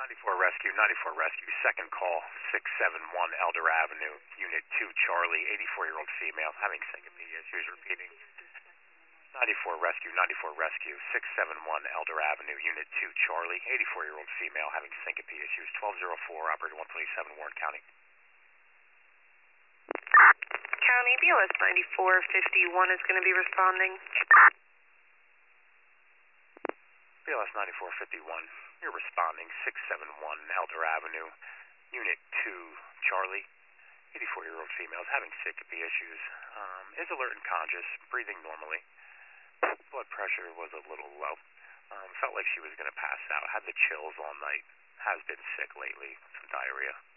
94 Rescue, second call, 671 Elder Avenue, Unit 2, Charlie, 84-year-old female, having syncope issues, repeating. 94 Rescue, 671 Elder Avenue, Unit 2, Charlie, 84-year-old female, having syncope issues, 1204, operator 127, Warren County. County, BLS 9451 is going to be responding. BLS 9451, you're responding, 671 Elder Avenue, Unit 2, Charlie, 84-year-old female is having syncope issues, is alert and conscious, breathing normally, blood pressure was a little low, felt like she was going to pass out, had the chills all night, has been sick lately, some diarrhea.